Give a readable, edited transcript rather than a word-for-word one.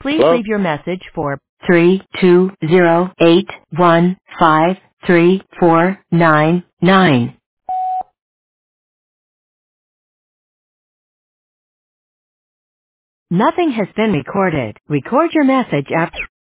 Please Hello? leave your message for 320-815-3499. Nothing has been recorded. Record your message after